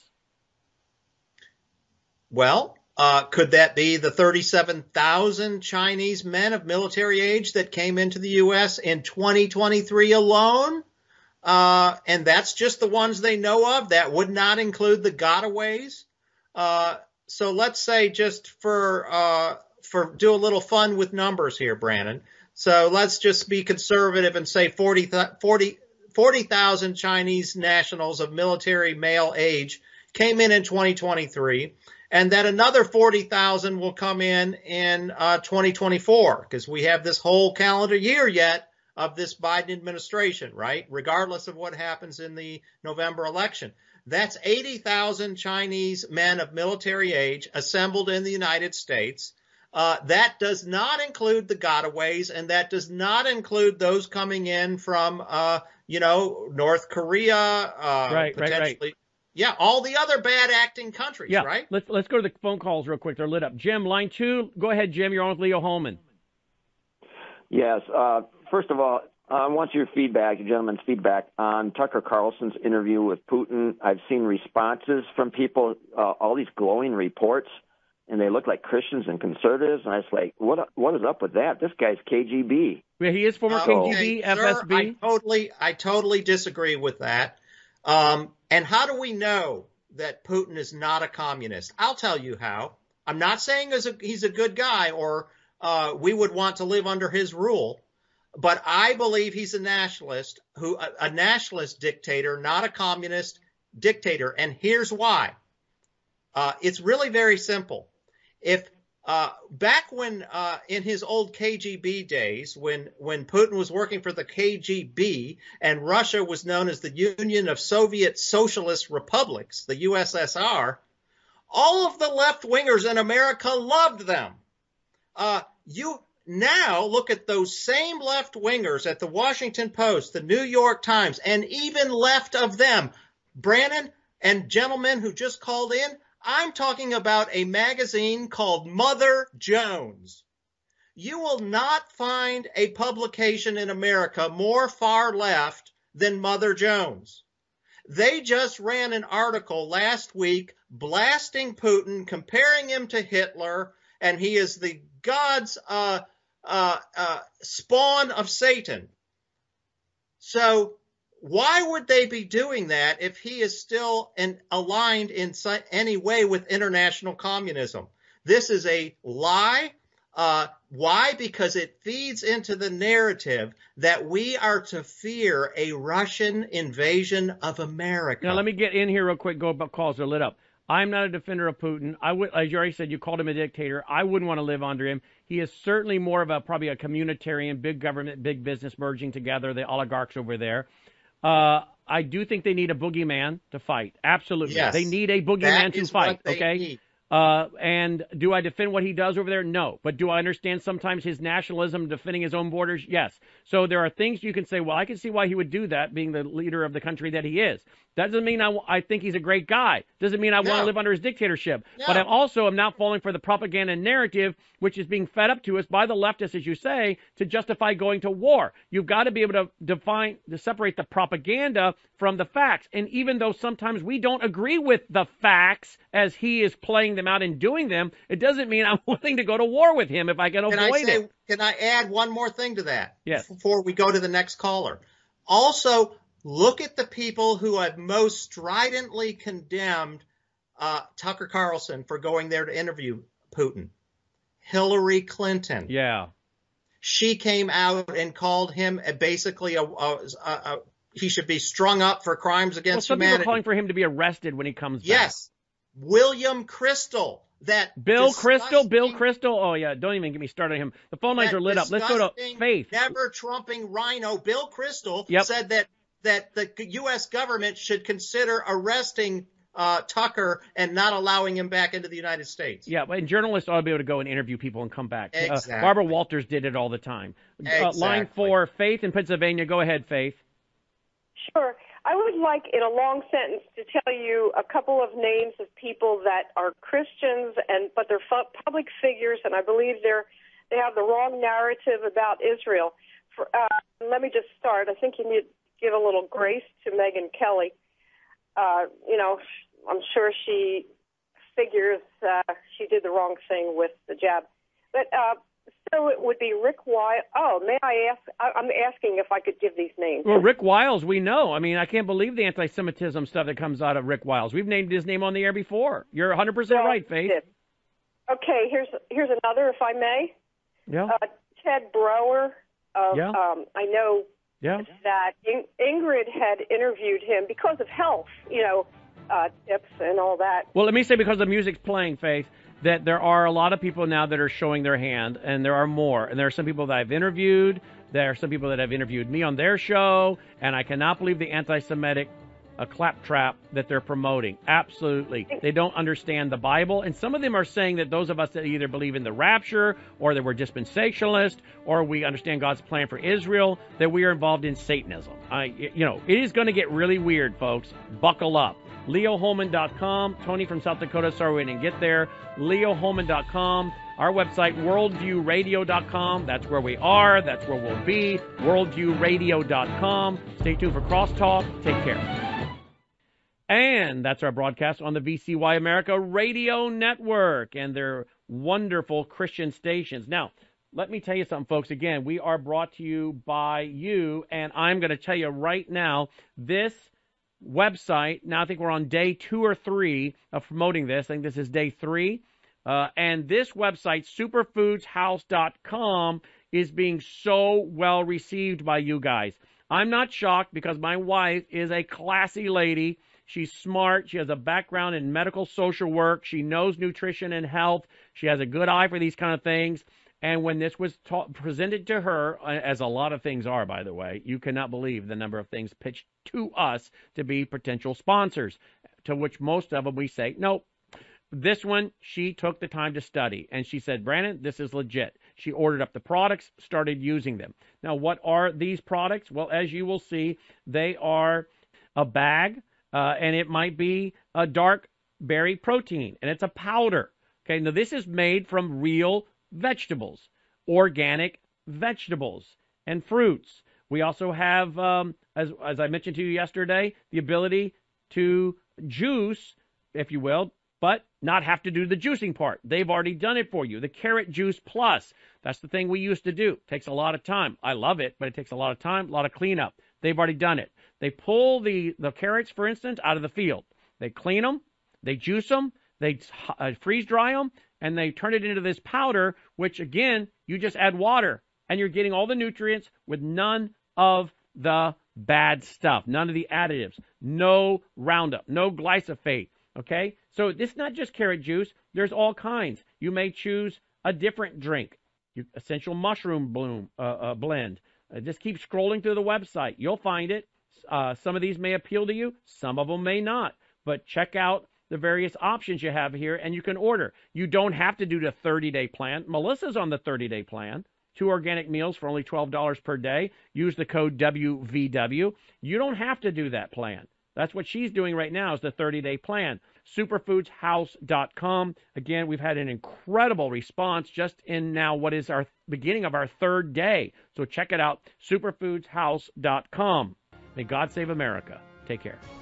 Well, could that be the 37,000 Chinese men of military age that came into the U.S. in 2023 alone? And that's just the ones they know of. That would not include the gotaways. So let's say just for do a little fun with numbers here, Brandon. So let's just be conservative and say 40,000 Chinese nationals of military male age came in 2023, and that another 40,000 will come in 2024, because we have this whole calendar year yet of this Biden administration, right? Regardless of what happens in the November election. That's 80,000 Chinese men of military age assembled in the United States. That does not include the gotaways, and that does not include those coming in from, North Korea, potentially. Right. Yeah, all the other bad acting countries, yeah. Right? Let's go to the phone calls real quick. They're lit up. Jim, line 2. Go ahead, Jim. You're on with Leo Holman. Yes. First of all, I want your feedback, gentlemen's feedback, on Tucker Carlson's interview with Putin. I've seen responses from people, all these glowing reports, and they look like Christians and conservatives. And I was like, what is up with that? This guy's KGB. Yeah, he is former KGB, FSB. Sir, I totally disagree with that. And how do we know that Putin is not a communist? I'll tell you how. I'm not saying he's a good guy or we would want to live under his rule. But I believe he's a nationalist dictator, not a communist dictator. And here's why. It's really very simple. If back when in his old KGB days, when Putin was working for the KGB and Russia was known as the Union of Soviet Socialist Republics, the USSR, all of the left-wingers in America loved them. Now look at those same left-wingers at the Washington Post, the New York Times, and even left of them. Brandon and gentlemen who just called in, I'm talking about a magazine called Mother Jones. You will not find a publication in America more far left than Mother Jones. They just ran an article last week blasting Putin, comparing him to Hitler, and he is the God's spawn of Satan. So why would they be doing that if he is still aligned in any way with international communism? This is a lie. Why? Because it feeds into the narrative that we are to fear a Russian invasion of America. Now, let me get in here real quick. Go about calls are lit up. I'm not a defender of Putin. As you already said, you called him a dictator. I wouldn't want to live under him. He is certainly more of probably a communitarian, big government, big business merging together, the oligarchs over there. I do think they need a boogeyman to fight. Absolutely. Yes, they need a boogeyman to fight. Okay. Need. And do I defend what he does over there? No. But do I understand sometimes his nationalism, defending his own borders? Yes. So there are things you can say, well, I can see why he would do that, being the leader of the country that he is. That doesn't mean I think he's a great guy. Doesn't mean I want to live under his dictatorship. No. But I also am not falling for the propaganda narrative, which is being fed up to us by the leftists, as you say, to justify going to war. You've got to be able to separate the propaganda from the facts. And even though sometimes we don't agree with the facts as he is playing them out and doing them, it doesn't mean I'm willing to go to war with him if I can avoid it. Can I add one more thing to that? Yes. Before we go to the next caller. Also, look at the people who have most stridently condemned Tucker Carlson for going there to interview Putin. Hillary Clinton. Yeah. She came out and called him basically he should be strung up for crimes against humanity. Some people are calling for him to be arrested when he comes back. Yes. William Crystal. Bill Crystal. Oh, yeah. Don't even get me started on him. The phone lines are lit up. Let's go to Faith. Never trumping rhino. Bill Crystal said that the U.S. government should consider arresting Tucker and not allowing him back into the United States. Yeah, and journalists ought to be able to go and interview people and come back. Exactly. Barbara Walters did it all the time. Exactly. Line 4, Faith in Pennsylvania. Go ahead, Faith. Sure. I would like, in a long sentence, to tell you a couple of names of people that are Christians, but they're public figures, and I believe they have the wrong narrative about Israel. Let me just start. I think you need to give a little grace to Megyn Kelly. I'm sure she figures she did the wrong thing with the jab. But so it would be Rick Wiles. Oh, may I ask? I'm asking if I could give these names. Well, Rick Wiles, we know. I mean, I can't believe the anti-Semitism stuff that comes out of Rick Wiles. We've named his name on the air before. You're 100% right, Faith. Okay, here's another, if I may. Yeah. Ted Brower. I know that Ingrid had interviewed him because of health, tips and all that. Well, let me say, because the music's playing, Faith, that there are a lot of people now that are showing their hand, and there are more. And there are some people that I've interviewed. There are some people that have interviewed me on their show, and I cannot believe the anti-Semitic claptrap that they're promoting. Absolutely. They don't understand the Bible, and some of them are saying that those of us that either believe in the rapture, or that we're dispensationalist, or we understand God's plan for Israel, that we are involved in Satanism. It is going to get really weird, folks. Buckle up. LeoHolman.com. Tony from South Dakota, sorry we didn't get there. LeoHolman.com. Our website, WorldviewRadio.com. That's where we are. That's where we'll be. WorldviewRadio.com. Stay tuned for Crosstalk. Take care. And that's our broadcast on the VCY America Radio Network and their wonderful Christian stations. Now, let me tell you something, folks. Again, we are brought to you by you, and I'm going to tell you right now, this website, now I think we're on day 2 or 3 of promoting this. I think this is day 3. And this website, superfoodshouse.com, is being so well received by you guys. I'm not shocked because my wife is a classy lady. She's smart. She has a background in medical social work. She knows nutrition and health. She has a good eye for these kind of things. And when this was presented to her, as a lot of things are, by the way, you cannot believe the number of things pitched to us to be potential sponsors, to which most of them we say, nope. This one, she took the time to study, and she said, Brandon, this is legit. She ordered up the products, started using them. Now, what are these products? Well, as you will see, they are a bag, and it might be a dark berry protein, and it's a powder. Okay, now this is made from real vegetables, organic vegetables and fruits. We also have, as I mentioned to you yesterday, the ability to juice, if you will, but not have to do the juicing part. They've already done it for you. The Carrot Juice Plus, that's the thing we used to do. It takes a lot of time. I love it, but it takes a lot of time, a lot of cleanup. They've already done it. They pull the carrots, for instance, out of the field. They clean them, they juice them, they freeze dry them, and they turn it into this powder, which, again, you just add water, and you're getting all the nutrients with none of the bad stuff, none of the additives, no Roundup, no glyphosate, okay? So it's not just carrot juice. There's all kinds. You may choose a different drink, essential mushroom blend. Just keep scrolling through the website. You'll find it. Some of these may appeal to you. Some of them may not. But check out the various options you have here, and you can order. You don't have to do the 30-day plan. Melissa's on the 30-day plan. 2 organic meals for only $12 per day. Use the code WVW. You don't have to do that plan. That's what she's doing right now, is the 30-day plan. Superfoodshouse.com. Again, we've had an incredible response just in now what is our beginning of our 3rd day. So check it out, superfoodshouse.com. May God save America. Take care.